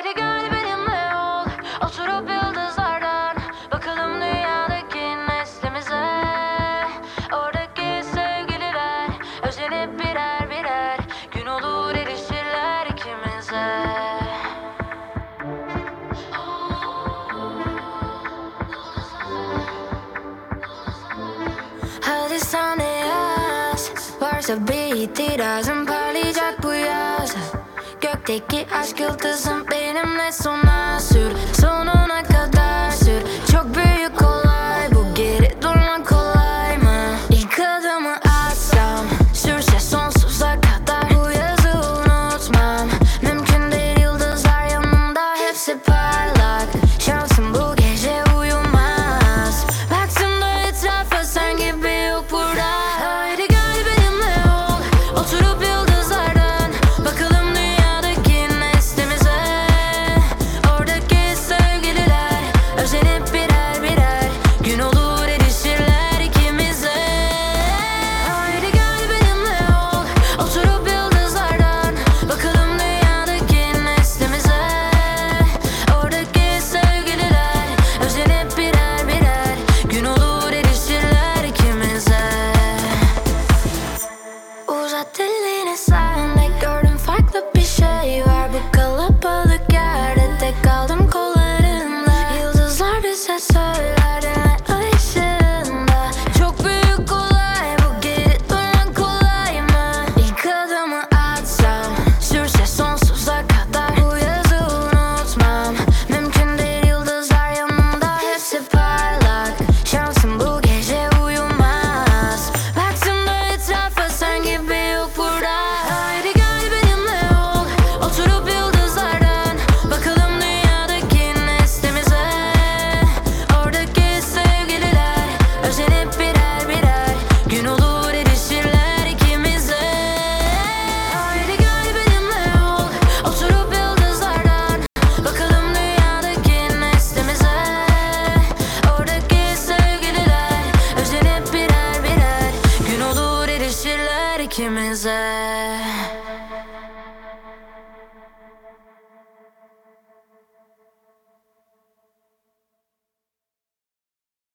Haydi gel benimle ol, oturup yıldızlardan bakalım dünyadaki neslimize. Oradaki sevgililer özenip birer birer gün olur erişirler ikimize. Hadi sen de yaz, varsa bir itirazın parlayacak bu yaz. Gökteki aşk yıldızım benimle sona sür, sonuna kadar sür. Çok büyük olay bu, geri durmak kolay mı? İlk adımı atsam sürse sonsuza kadar, bu yazı unutmam. Mümkün değil, yıldızlar yanımda hepsi parlak. Şansım bu gece uyumaz. Baktım da etrafa, sen gibi yok burada. Haydi gel benimle ol, oturup yıldızlardan bakalım dünyadaki neslimize. Oradaki sevgililer özenip birer birer gün olur erişirler ikimize. Haydi gel benimle ol, oturup yıldızlardan bakalım dünyadaki neslimize. Oradaki sevgililer özenip birer birer gün olur erişirler ikimize. Uzat elini, sen de gördüm farklı bir şey var bu kalabalık yerde. Tek kaldım kollarında, yıldızlar bize söyler dinle ay ışığında. Çok büyük olay bu, geri durmak kolay mı? İlk adımı atsam sürse sonsuza kadar, bu yazı unutmam. Mümkün değil, yıldızlar yanımda hepsi parlak. Şansım bu gece uyumaz. Baktım da etrafa, sen gibi yok burada. Haydi gel benimle ol, oturup yıldızlardan bakalım dünyadaki neslimize. Oradaki sevgililer özenip birer birer gün olur erişirler ikimize. Haydi gel benimle ol, oturup yıldızlardan bakalım dünyadaki neslimize. Oradaki sevgililer özenip birer birer gün olur erişirler ikimize.